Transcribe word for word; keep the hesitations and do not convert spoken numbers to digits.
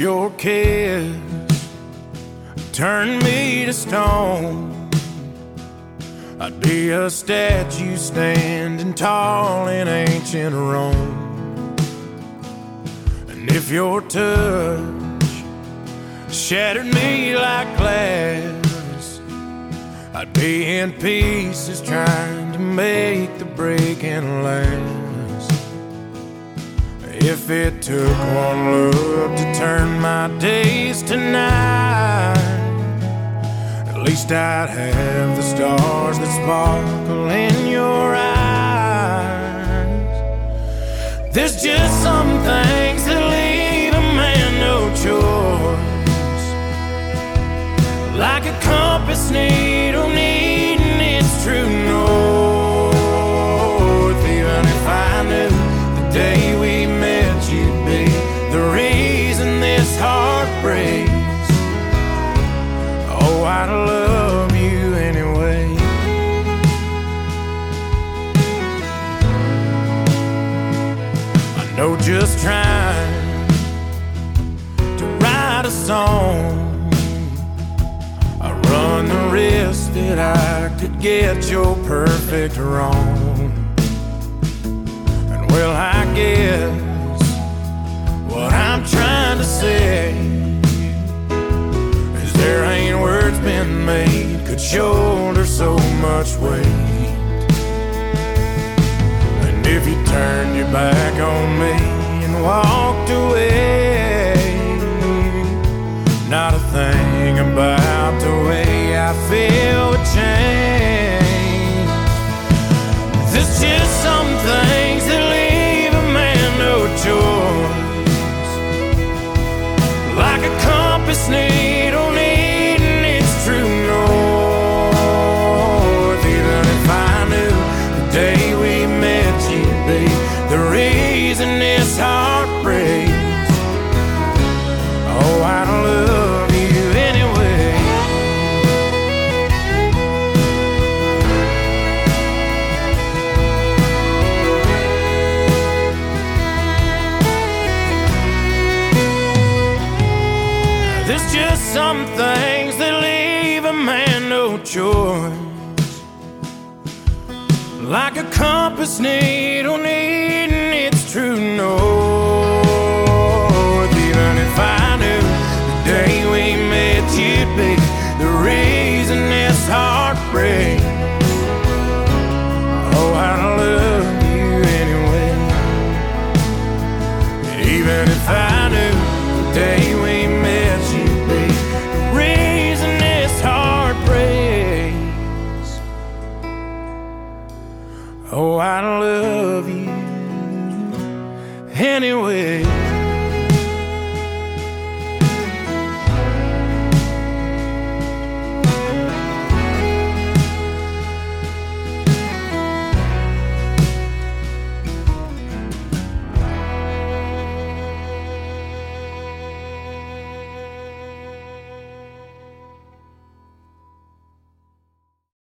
your kiss turned me to stone, I'd be a statue standing tall in ancient Rome. And if your touch shattered me like glass, I'd be in pieces trying to make the breaking last. If it took one look to turn my days to night, at least I'd have the stars that sparkle in your eyes. There's just some things that leave a man no choice, like a compass needle needing its true north. Even if I knew the day we met you'd be the reason this heart breaks, oh, I'd love you anyway. I know just trying to write a song, I run the risk that I could get your perfect wrong. And well, I guess what I'm trying to say is there ain't words been made could shoulder so much weight. And if you turned your back on me and walked away, not a thing about the way I feel would change. There's just some things that leave a man no choice, like a compass needle needing its true north. Even if I knew the day we met you'd be the reason this heart breaks, oh, I'd love you anyway. There's just some things that leave a man no choice, like a compass needle needing its true north. Even if I knew the day we met you'd be the reason this heart breaks, oh, I'd love you anyway. Even if I knew the day we met you'd be the reason this heart breaks, oh, I love you anyway.